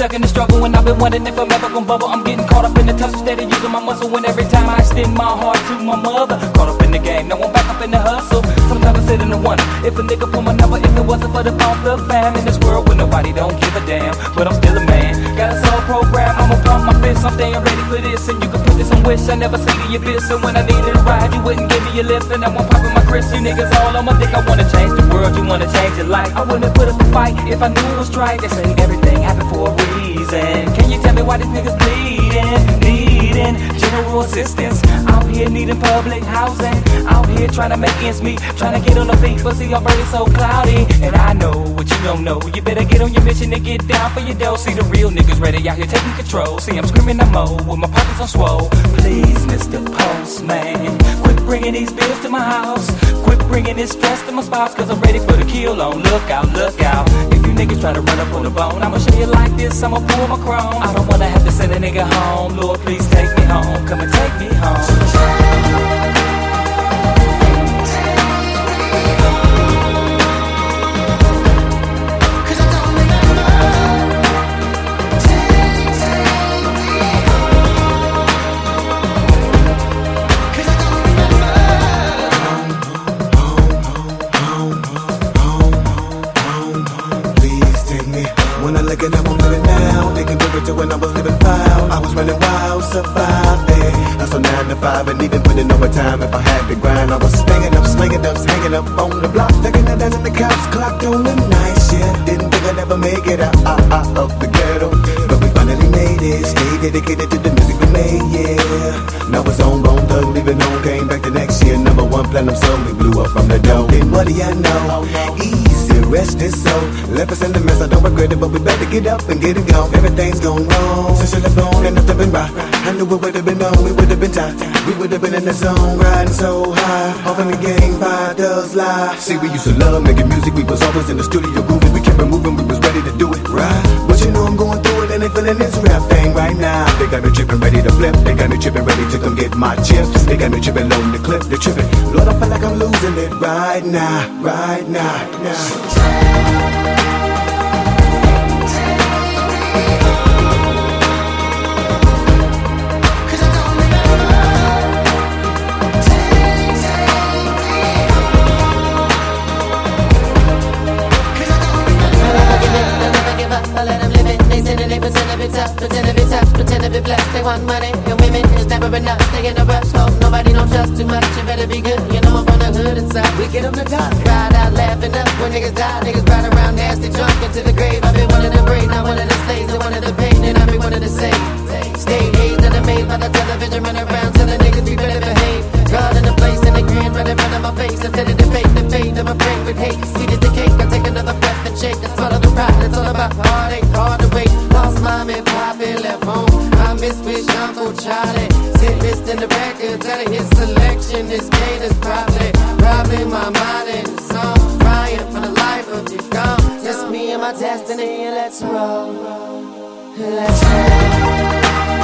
stuck in the struggle and I've been wondering if I'm ever gonna bubble. I'm getting caught up in the tussle, steady using my muscle. And every time I extend my heart to my mother, caught up in the game, now I'm back up in the hustle. Sometimes I sit in the wonder if a nigga pull my number, if it wasn't for the pump the fam. In this world where nobody don't give a damn, but I'm still a man. Got a soul program, I'ma pump my fist. I'm staying ready for this, and you can put this on wish. I never see the abyss, and when I needed a ride, you wouldn't give me a lift. And I won't pop in my Chris. You niggas all on my dick. I wanna change the world, you wanna change your life. I wouldn't put up a fight if I knew it was right. They say everything happened for a reason. Can you tell me why these niggas bleeding, needing general assistance? Out here needing public housing, out here trying to make ends meet, trying to get on the feet, but see our bird is so cloudy. And I know what you don't know. You better get on your mission and get down for your dough. See the real niggas ready out here taking control. See I'm screaming I'm mo with my pockets on swole. Please, Mr. Postman, quit bringing these bills to my house. Quit bringing this stress to my spouse, cause I'm ready for the kill on. Look out, look out. If you niggas try to run up on the bone, I'ma show you like this, I'ma pull my chrome. I don't wanna have to send a nigga home. Lord, please take me home. Come and take me home. When I look at them, I'm living now. They compare it to when I was living foul. I was running wild, surviving. Hustle 9 to 5 and even putting overtime if I had to grind. I was staying up, slinging up, hanging up on the block. Taking a dozen the cops clocked on the night shift. Didn't think I'd ever make it out of the ghetto, but we finally made it. Stay dedicated to the music we made, yeah. Now it's on, bone thug, leaving on. Came back the next year, #1 platinum song. We blew up from the dough. Then what do you know? Easy, rest is so. Left us in the mess, I don't regret it, but we better get up and get it gone. Everything's gone wrong since you left on and nothing been right. I knew it would have been on, we would have been tight. We would have been in the zone, riding so high. Off in the game, fire does lie. See, we used to love making music, we was always in the studio grooving. We kept it moving, we was ready to do it right. But you know I'm going through it and they feeling this rap thing right now. They got me tripping, ready to flip. They got me tripping, ready to come get my chips. They got me tripping, loading the clip, they tripping. Lord, I feel like I'm losing it right now, right now, now. Pretend to be tough, pretend to be blessed. They want money and women, it's never enough. They in a rush, hope nobody don't trust too much. You better be good, you know I'm from the hood inside. We get them to die, ride out laughing up when niggas die. Niggas ride around nasty, drunk into the grave. I've been one of the brave, not one of the slaves, and one of the pain, and I'll be one of the same. Stay hazed and amazed by the television, run around telling niggas we better behave. God in the place and the grin right in front of my face. Instead of the fate of a brain with hate. See the cake, I take another breath and shake. That's all of the pride, it's all about heartache, hard to wait. Lost mom and poppy, left home. I miss with Uncle Charlie. Sit listing the records out of his selection. This gate is probably my mind in the song. Crying for the life of you gone. Just me and my destiny, let's roll. Let's roll.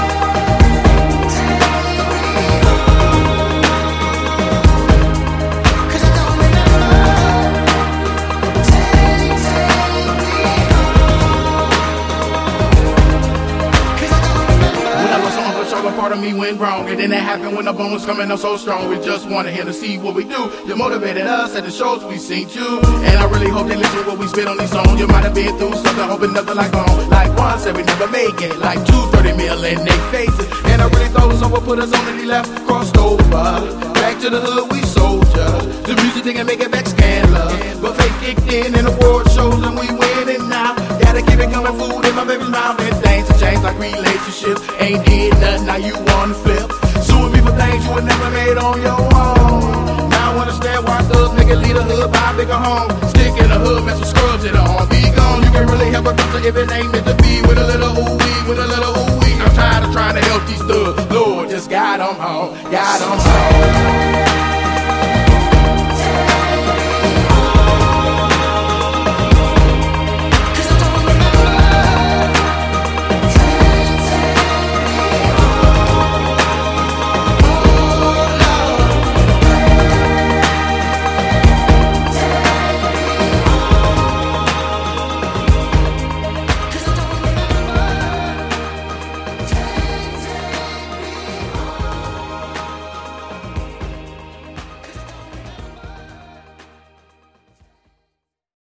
Part of me went wrong, and then it happened when the bones coming up so strong. We just wanted him to see what we do. You motivated us at the shows we seen you, and I really hope they listen to what we spit on these songs. You might have been through something, hoping nothing like home. Like one said we never make it, like 230 mil in they faces. And I really thought someone put us on and he left, crossed over. Back to the hood, we soldier. The music didn't make it back scandalous, but fake kicked in and award shows and we winning now. Gotta keep it coming, food in my baby's mouth, and things have changed like relationships. Ain't did nothing, now you wanna flip. Suing me for things you would never made on your own. Now I understand why thugs make it lead a hood, buy a bigger home. Stick in the hood, mess with scrubs in the arm. Be gone, you can really help a doctor if it ain't meant to be. With a little ooh-wee, with a little ooh-wee. I'm tired of trying to help these thugs. Lord, just guide them home, guide them home.